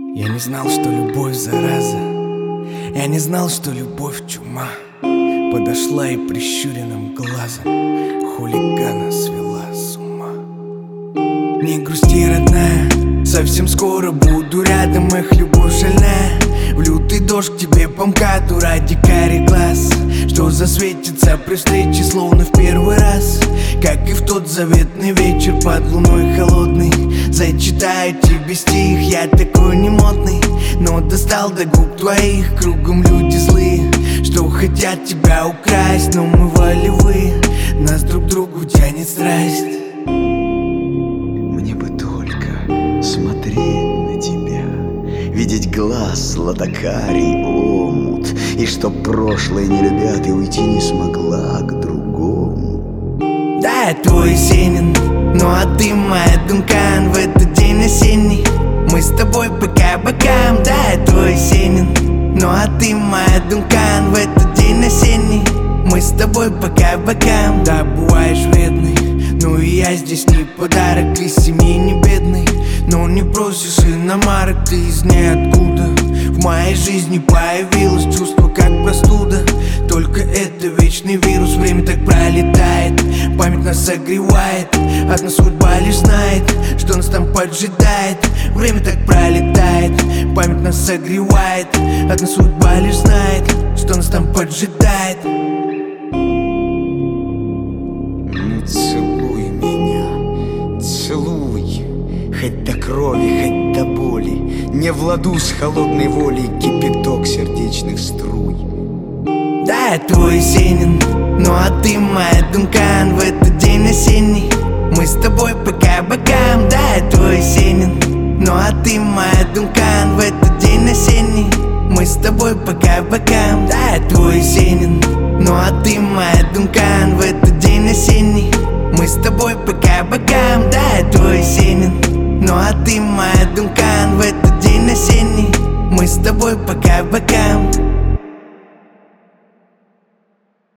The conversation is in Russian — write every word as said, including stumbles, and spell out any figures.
Я не знал, что любовь зараза. Я не знал, что любовь чума. Подошла и прищуренным глазом хулигана свела с ума. Не грусти, родная, совсем скоро буду рядом. Эх, любовь шальная, в лютый дождь к тебе по МКАДу ради карий глаз, что засветится при встрече словно в первый раз. Как и в тот заветный вечер под луной холодный, зачитаю тебе стих, я такой немодный, но достал до губ твоих. Кругом люди злые, что хотят тебя украсть, но мы волевые, нас друг к другу тянет страсть. Мне бы только смотреть на тебя, видеть глаз златокарий омут, и чтоб прошлое не любя, ты уйти не смогла к другому. Да, я твой Есенин, ну а ты моя Дункан. В этот день осенний мы с тобой пока бокам. Да, я твой Есенин, ну а ты моя Дункан. В этот день осенний мы с тобой пока бокам. Да, бываешь вредный, ну и я здесь не подарок. Из семьи не бедный, но не просишь иномарок. Ты из ниоткуда в моей жизни появилось чувство, как простуда. Только это вечный вирус, время так пролетает, память нас согревает. Одна судьба лишь знает, что нас там поджидает. Время так пролетает, память нас согревает. Одна судьба лишь знает, что нас там поджидает. Ну целуй меня, целуй, хоть до крови, хоть до боли. Не в ладу с холодной волей кипяток сердечных струй. Да, я твой Есенин, ну а ты моя Дункан. В этот день осенний мы с тобой пока бокам. Да, я твой Есенин, ну а ты моя Дункан. В этот день осенний мы с тобой пока бокам. Да, я твой Есенин, ну а ты моя Дункан. В этот день осенний мы с тобой пока бокам. Да, я твой Есенин, ну а ты моя Дункан. В этот день осенний мы с тобой пока бокам.